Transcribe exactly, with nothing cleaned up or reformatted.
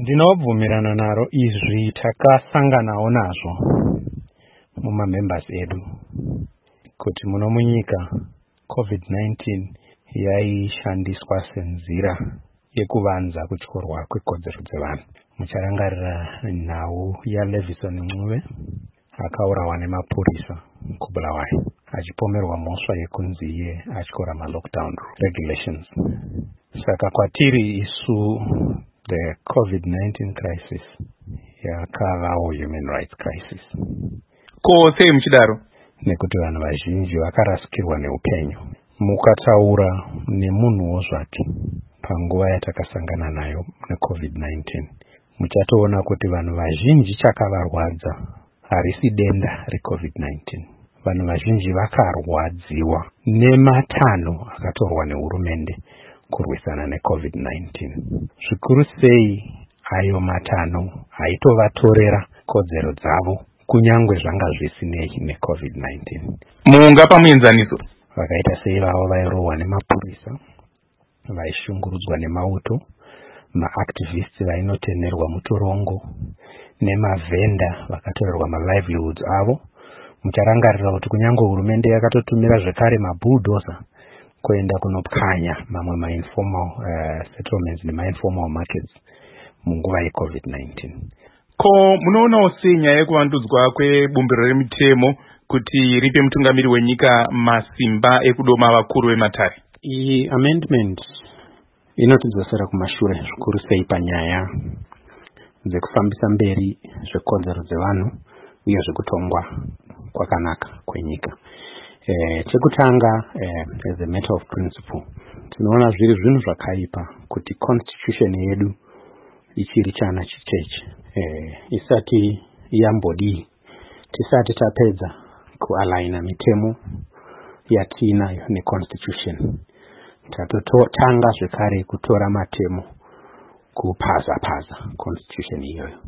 Ndinobvumirana naro izvi takasanganawo nazvo mumamembers edu kuti muno munyika covid nineteen yaishandiswa senzira yekuvanza kutyorwa kwekodzero dzevanhu. Mucharangarira nhau yaLevison Ncube akaurawa nemapurisa kuBulawayo achipomerwa mhosva yekunzi iye atyora ma-lockdown regulations. Saka kwatiri isu the covid nineteen crisis yakavawo human rights crisis. Ko sei muchidaro? Nekuti vanhu vazhinji vakarasikirwa neupenyu. Mukataura nemunhuwo zvake panguva yatakasangana nayo necovid nineteen, muchatoona kuti vanhu vazhinji chakavarwadza harisi denda recovid nineteen. Vanhu vazhinji vakarwadziwa nematanho akatorwa nehurumende kurwisana necovid nineteen. Zvikuru sei ayo matanho aitovatorera kodzero dzavo kunyangwe zvanga zvisinei necovid nineteen. Mungapa muenzaniso? Vakaita sei vavo vairohwa nemapurisa, vaishungurudzwa nemauto, maactivists vainotenerwa mutorongo, nemavhenda vakatorerwa malivelihoods avo. Mucharangarira kuti kunyange hurumende yakatotumira zvekare mabulldozer kuenda kunopkanya mamwe ma-informal uh, settlements nema-informal markets munguva yecovid nineteen. Ko munoona sei nyaya yekuvandudzwa kwebumbiro remitemo kuti ripe mutungamiri wenyika masimba ekudoma vakuru vematare? Iyi amendment inotidzosera kumashure zvikuru sei panyaya dzekufambisa mberi zvekodzero dzevanhu uye zvekutongwa kwakanaka kwenyika. Eh, chekutanga eh, as a matter of principle tinoona zviri zvinhu zvakaipa kuti constitution yedu ichiri chana chicheche eh, isati yambodi tisati tapedza kualaina mitemo yatinayo neconstitution tatotanga zvekare kutora matemo kupaza paza constitution iyoyo.